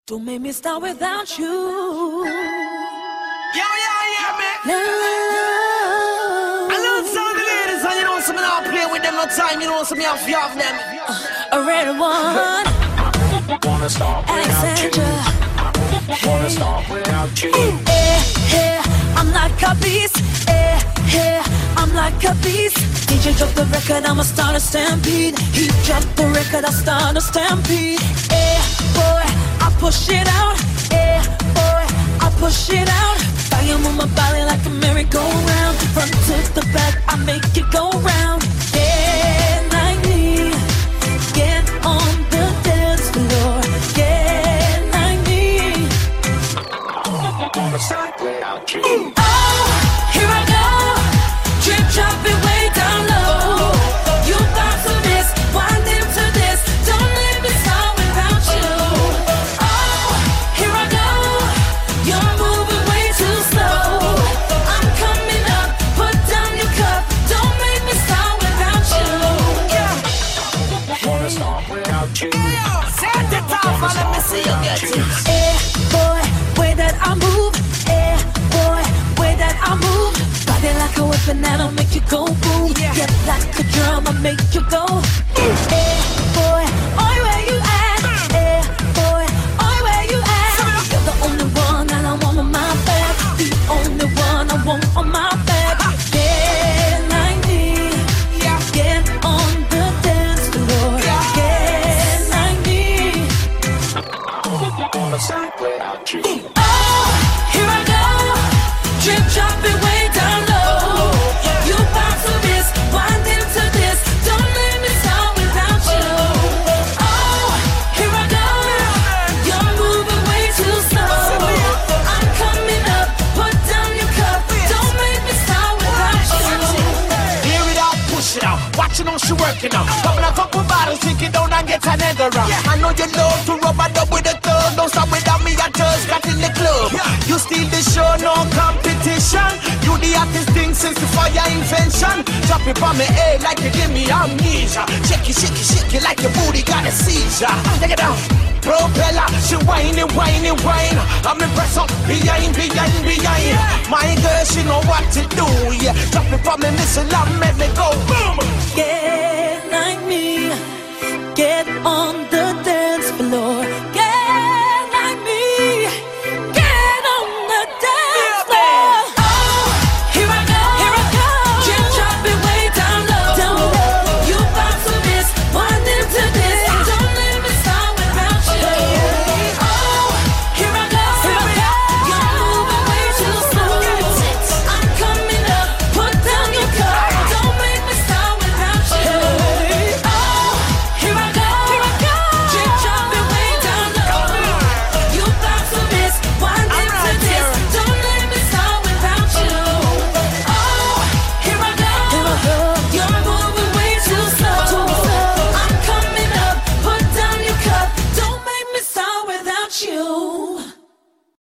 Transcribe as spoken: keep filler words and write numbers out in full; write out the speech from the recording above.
Don't make me start without you. Yeah, yeah, yeah, man. Love. I love some of the ladies, and you know, some of them play with them no time. You know, some of them have them. Uh, a red one. Wanna start without you. Wanna start without you. Eh, eh, I'm like a beast. Eh, eh, I'm like a beast. D J drop the record, I'ma start a stampede. He drop the record, I start a stampede. Eh, boy, I push it out. Eh, boy, I push it out. I move my body like a merry-go-round. Front to the back, I make it go round. Get like me, get on the dance floor. Get like me. Wanna start without you. Oh, here I go. Drip dropping way down low. You bounce to this, wind into this. Don't let me start without you. Oh, here I go. You're moving way too slow. I'm coming up, put down your cup. Don't make me start without you. Yeah. Wanna start without you. Set it off and let me see you get it. Eh, boy, way that I move. Eh, boy, way that I move. Body like a weapon that'll make you go boom. Get like a drum, I'll make you go. Eh, boy, oi, where you at? Eh, boy, oi, where you at? You're the only one that I want on my back. The only one I want on my back. Get like me. Get on the dance floor. Get like me. Wanna start without you. Oh, here I go. Drip dropping way down low. You bounce to this, wind into this. Don't let me start without you. Oh, here I go. You're moving way too slow. I'm coming up, put down your cup. Don't make me start without you. Clear it out, push it out. Watching how she working out. Popping a couple bottles, drink it down and get another round. I know you love to rub it up with a thug. Don't stop without me, I just got in the club. You steal the show, no competition. You the hottest thing since the fire invention. Drop it on me head like you give me amnesia. Shake it, shake it, shake it like your booty got a seizure. Take it down. Propeller, she whining, whining, whine. I'm impressed up behind, behind, behind. My girl, she know what to do, yeah. Drop it for me, missile, and make me go boom. Get like me. Get on the dance floor.